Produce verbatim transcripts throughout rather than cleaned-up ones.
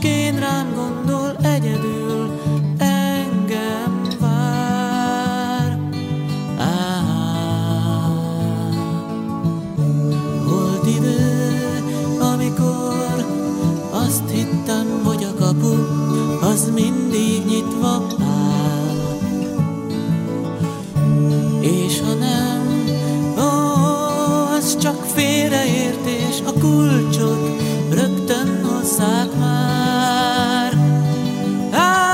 Másként rám gondol egyedül, engem vár. Á, volt idő, amikor azt hittem, hogy a kapu az mindig nyitva áll. És ha nem, ó, az csak félreértés, a kulcsot rögtön hozzák már. Á,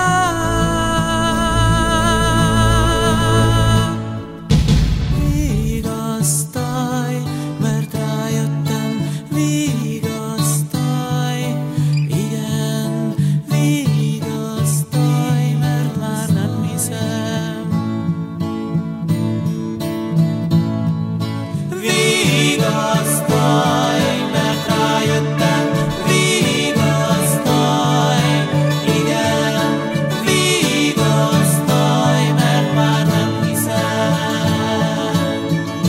vigasztalj, mert rájöttem, vigasztalj, igen, vigasztalj, mert már nem hiszem. Vigasztalj, mert rájöttem, vigasztalj, igen, vigasztalj, mert már nem hiszem.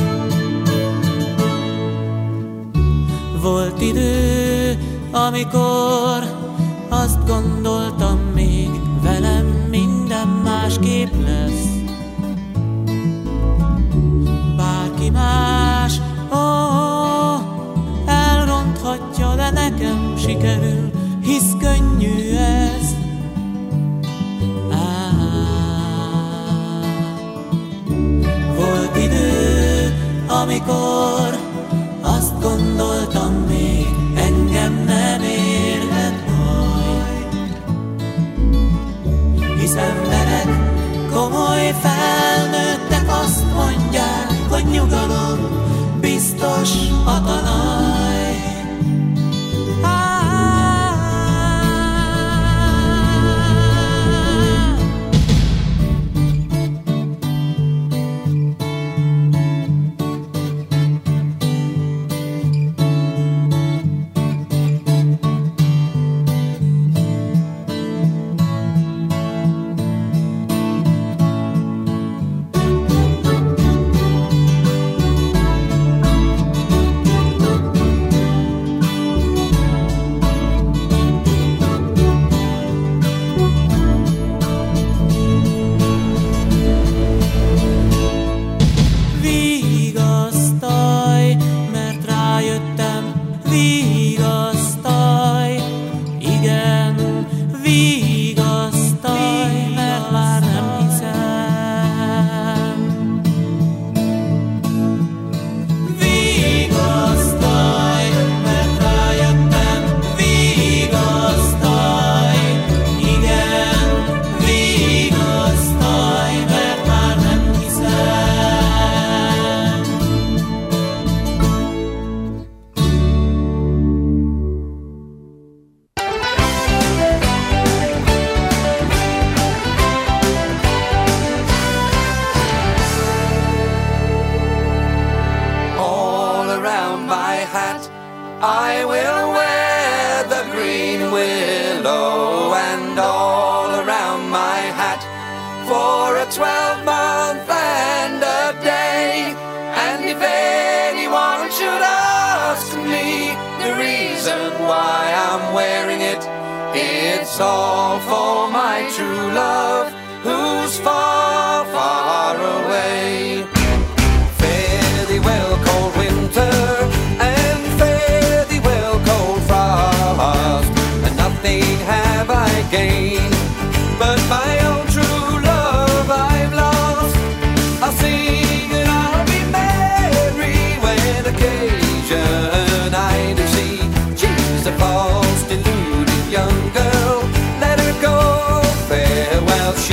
Volt idő, amikor azt gondoltam, még velem minden másképp lesz. Bárki más, ó, elronthatja, de nekem sikerül, hisz könnyű ez. Á, volt idő, amikor azt gondoltam, még engem nem érhet baj, hisz emberek, komoly felnőttek azt mondják, hogy nyugalom biztos a talaj. Á, vigasztalj, mert rájöttem, vigasztalj, igen, vigasztalj, mert már nem hiszem. Vigasztalj, mert rájöttem, vigasztalj, igen, vigasztalj, mert már nem hiszem. All around my hat I will wear the green willow, and all around my hat for a twelve month and a day. And if anyone should ask me the reason why I'm wearing it, it's all for my true love who's far, far away. Fare thee well, cold winter, and fare thee well, cold frost, and nothing have I gained, but my own true love I've lost. I'll sing and I'll be merry when occasion I do see. She's a false, deluded young girl, let her go, farewell.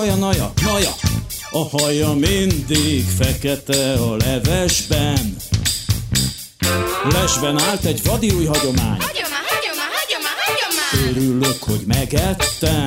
naja, naja, naja. A haja mindig fekete a levesben. Lesben állt egy vadi új hagyomány. Hagyomány, hagyomány, hagyomány, hagyomány. Örülök, hogy megettem.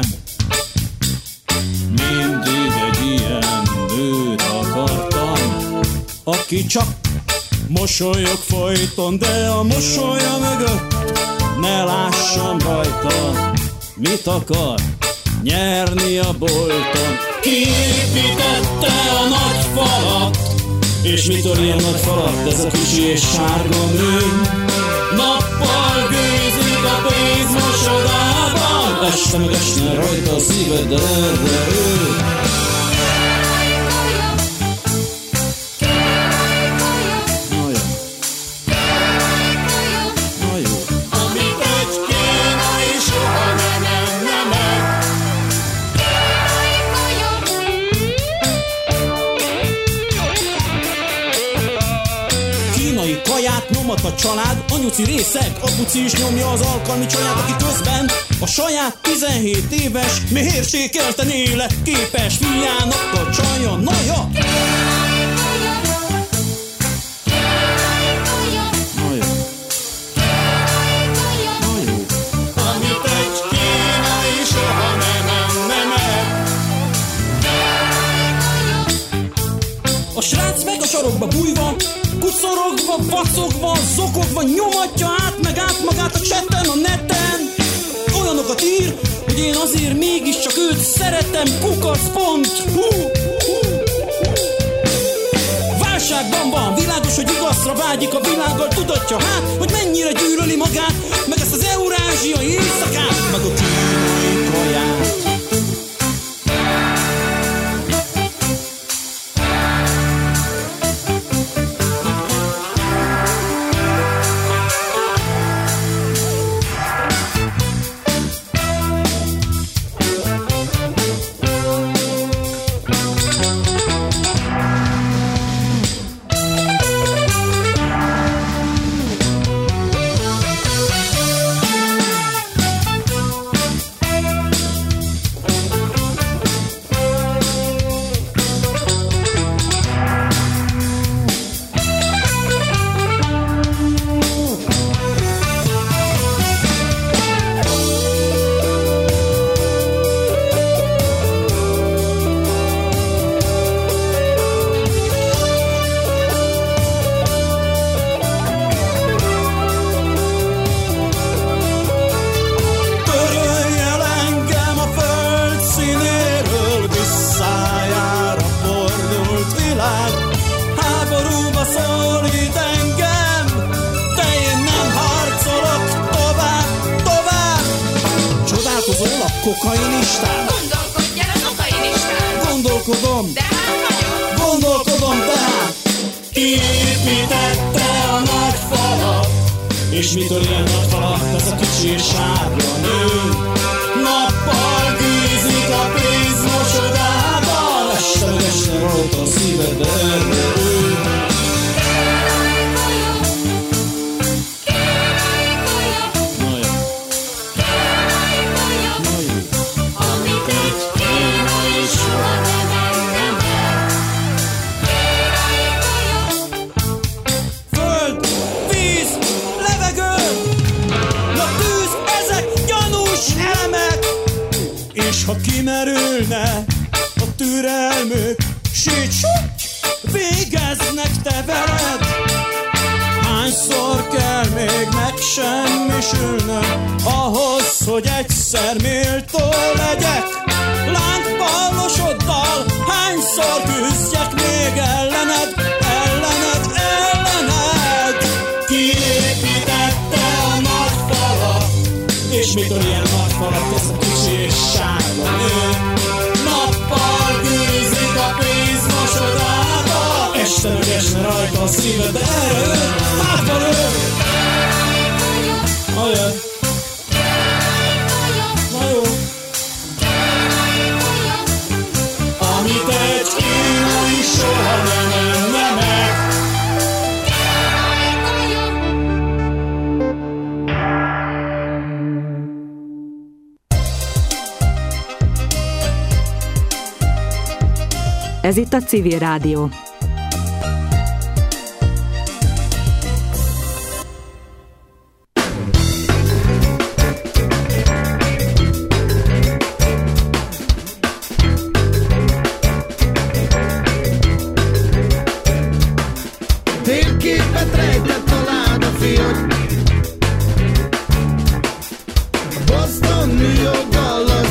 Mindig egy ilyen nőt akartam, aki csak mosolyog folyton, de a mosolya mögött ne lássam rajta, mit akar nyerni a bolton. Kiépítette a nagy falat, és mitől ilyen nagy falat ez a kicsi és sárga nő? Nappal gőzik a pénzmosodában, este meg esne rajta a szíved, de erre ő. A család, anyuci részeg, apuci is nyomja az alkalmi csaját, aki közben a saját tizenhét éves, mérsékelten életképes fiának a csaja, naja! Amit egy kínai soha nem enne meg. A srác meg a sarokba bújva, kucorogva, vacogva, zokogva, nyomatja át meg át magát a chatten, a neten. Olyanokat ír, hogy én azért mégiscsak őt szeretem, kukac pont hu. Válságban van, világos, hogy igazra vágyik a világgal, tudatja hát, hogy mennyire gyűlöli magát, meg ezt az eurázsiai éjszakát, meg a kínai kaját. Kokainistán. Gondolkodjál az okainistán. Gondolkodom. De hát vagyok. Gondolkodom, de hát. Kiépítette a nagy falat, és mitől ilyen nagy falat ez a kicsi és sárga nő? Nappal gűzik a pénzmosodában, este meg este rajta a szíved, de erre ő. Ha kimerülne a türelmük, síts, végeznek te veled. Hányszor kell még megsemmisülnöm ahhoz, hogy egyszer méltó legyek? Lángballosoddal hányszor küzdjek még ellened, ellened, ellened? Kiépítette a nagy falat, és mitől ilyen nagy falat ez a kicsi és sárga nő? Nappal gűzik a pénzmosodába, este meg esne rajta a szíved, de erre ő, hátba lő. Ajaj. Na jó. Amit egy kínai soha nem enne meg. Ez itt a Civil Rádió. Térképet rejtett a láda, fiúgy. Boston, New York, Dallas.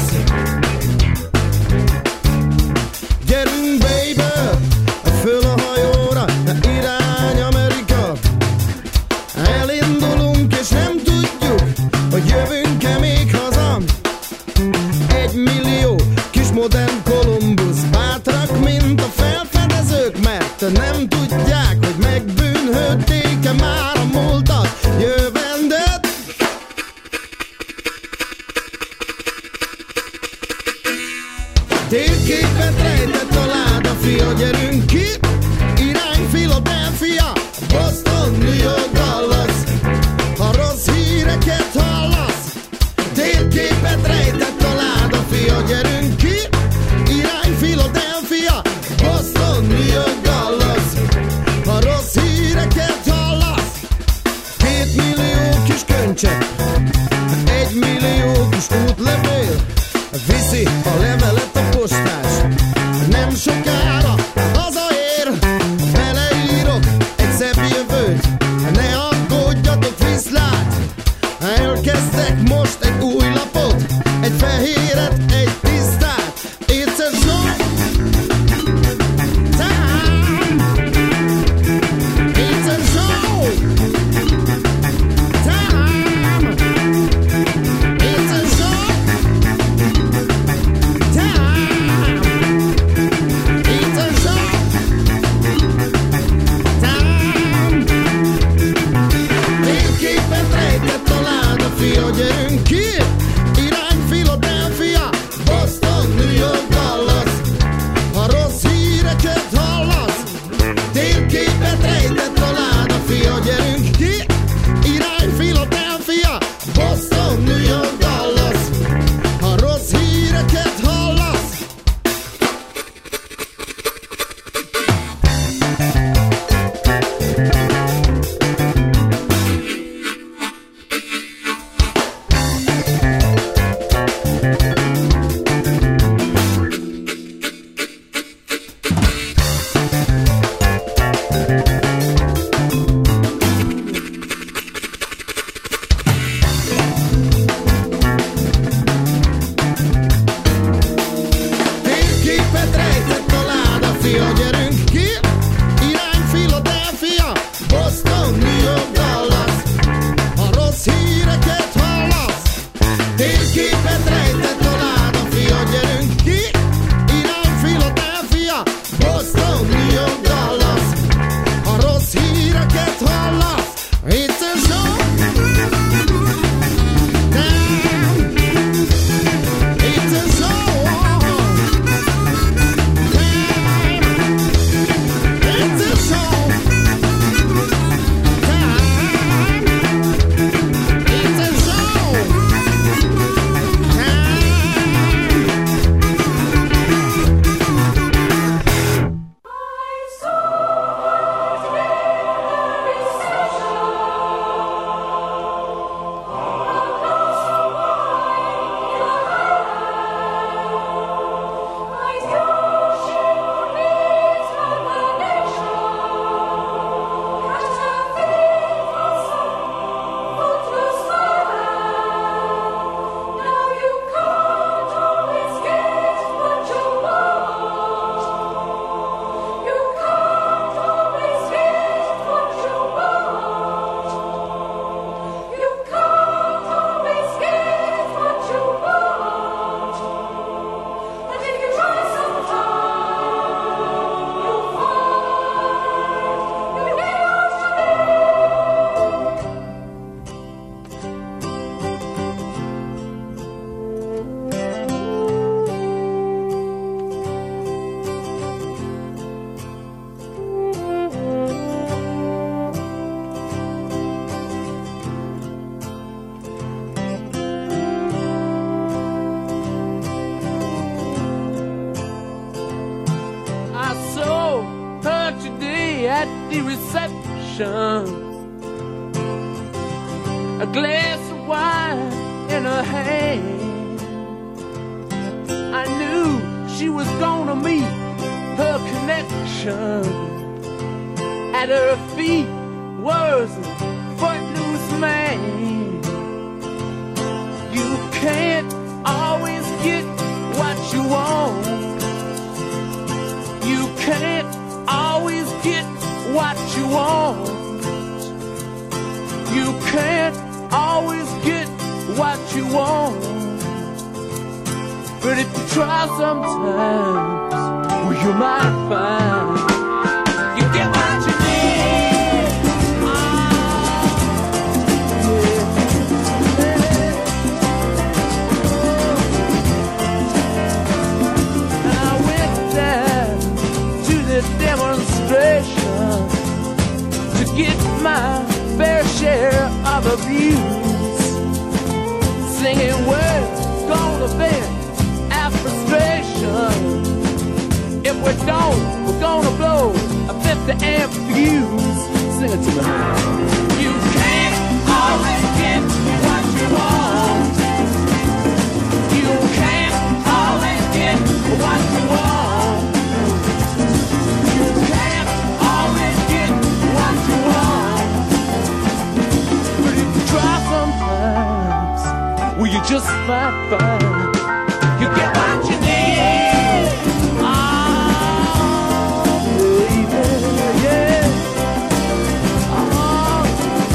Gyerünk, baby, föl a hajóra, irány Amerika. Elindulunk és nem tudjuk, hogy jövünk-e még haza. Egy millió kis modern Kolumbusz, bátrak, mint a felfedezők, mert nem tudják, hogy megbűnhődték-e már a múltat, jövendőt. Térképet rejtett a láda, fia, gyerünk ki, irány Philadelphia, Boston, New York, Dallas. Ha rossz híreket hallasz, térképet rejtett a láda, fia, gyerünk ki, irány Philadelphia, Boston, New York, Dallas. Ha rossz híreket hallasz, két millió kis köncse, egy millió kis útlevél, viszi a levelet a postás, nem sokára hazaér, beleírok egy szebb jövőt, ne aggódjatok, viszlát. Elkezdek most egy új lapot, egy fehéret, egy tisztát. It's a show time. It's a show time. It's a show time. It's a show time. Térképet rejtett a láda, fia, gyerünk ki, irány Philadelphia, Boston, New York, Dallas. Ha rossz híreket hallasz, térképet rejtett a láda, fia, gyerünk ki, irány Philadelphia, Boston, New York, Dallas. Ha rossz híreket hallasz, térképet rejtett a láda, fia, gyerünk ki, irány Philadelphia, Boston, New York, Dallas. Ha rossz híreket hallasz, térképet rejtett a láda, fia, gyerünk ki, irány Philadelphia, Boston, New York, Dallas. Ha rossz híreket hallasz, it's a show time. It's a show time. It's a show time. connection. A glass of wine in her hand. I knew she was gonna meet her connection. At her feet was a footloose man. You can't always get what you want. You can't always get what you want. You can't always get what you want. But if you try sometimes, well, you might find you get what you need. Oh, yeah, yeah. And I went down to the demonstration to get my fair share of abuse, singing words gonna vent our frustration. If we don't, we're gonna blow a fifty amp fuse. Sing it to me. You can't always get what you want. You can't always get what you want. You can't always get what you want. But if you try sometimes, well, you just might find you get what you need. Oh, baby, yeah. Oh.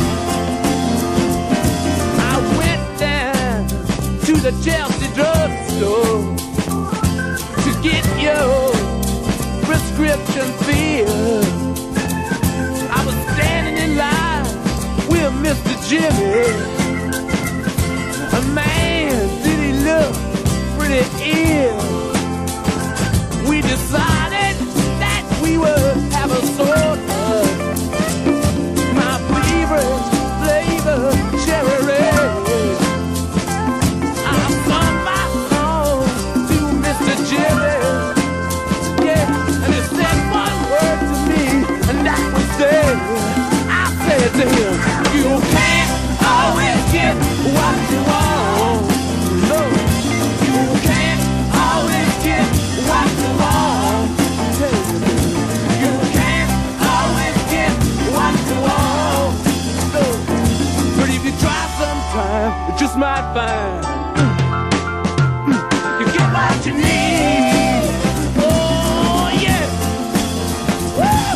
I went down to the Chelsea drugstore to get your prescription filled. I was standing in line with Mister Jimmy. A man, did he look pretty ill. We decided that we would have a soda. My favorite flavor, cherry red. I sung my song to Mister Jimmy. Yeah, and he said one word to me, and that was there. I said to him, you can't always get what you want. No, you can't always get what you want. You can't always get what you want. No, but if you try sometime, you just might find you get what you need. Oh yeah. Woo!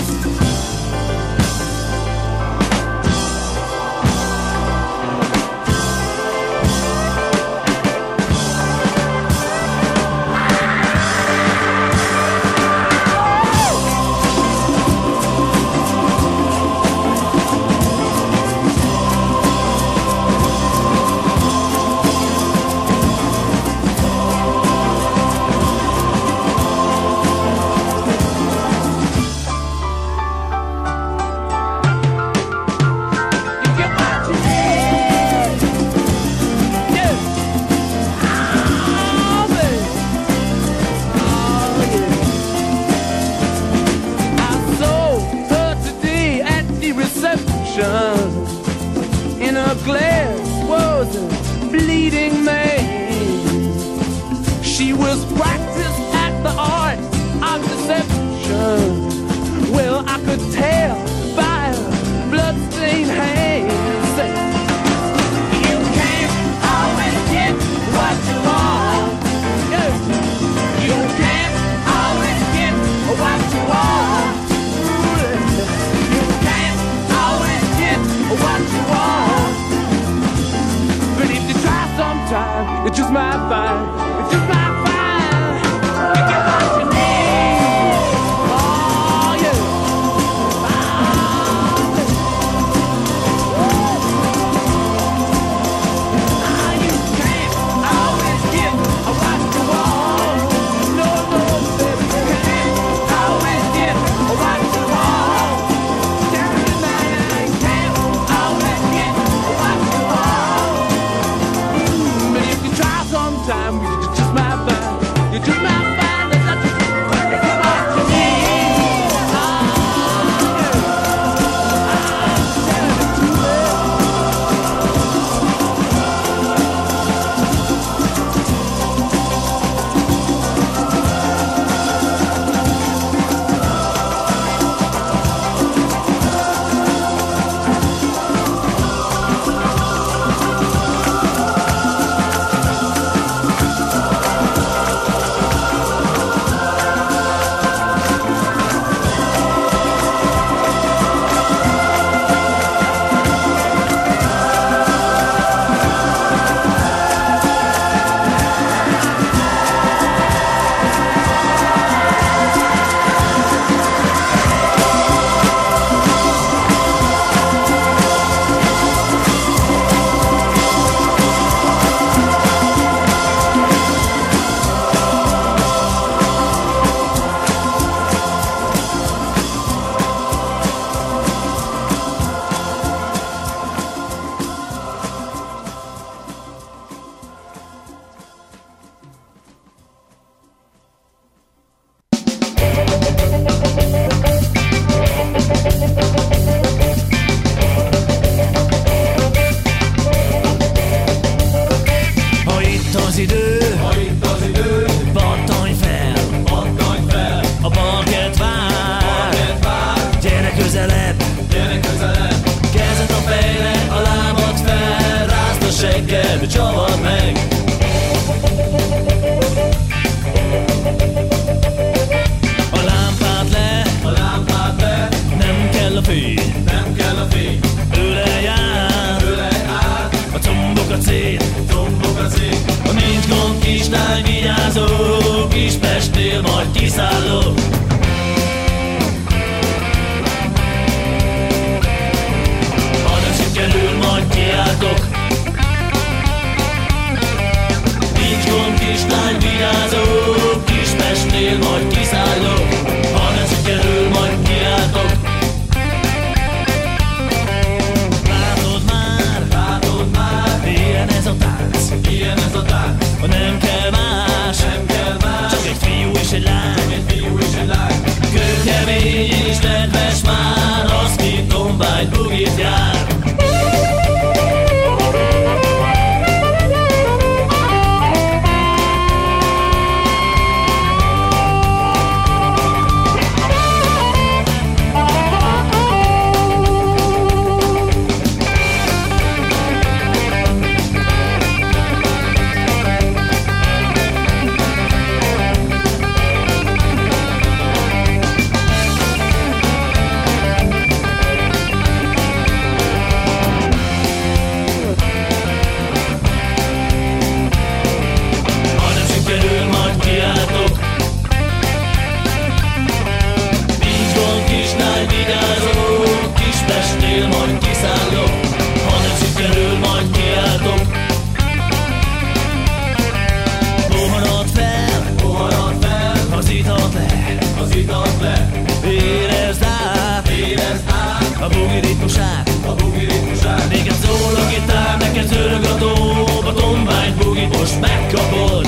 In a glass was a bleeding man. She was practiced at the art of deception. Well, I could tell by her bloodstained hands. You can't always get what you want. You can't always get what you want. What you want. But if you try sometime, you just might find, you just might find you get what you need. Oh yeah. Oh a bugi ritmusát, a bugi ritmusát. Neked szól a gitár, neked zörög a dob, a tombány bugit most megkapod.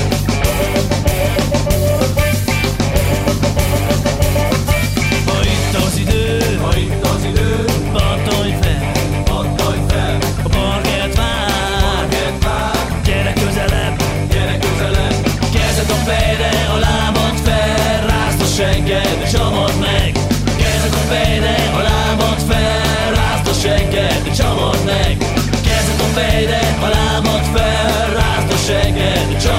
Ha itt az idő, ha itt az idő, pattolj fel, pattolj fel, a parkett vár, parkett vár. Gyere közelebb, gyere közelebb, kezed a fejre, a lábad fel, rázd a segged, csavard meg. Kezed a fejre, a lábad fel, rázd a segged, csavard meg. Kezed a fejre, a lábad fel, rázd a segged, csavard meg.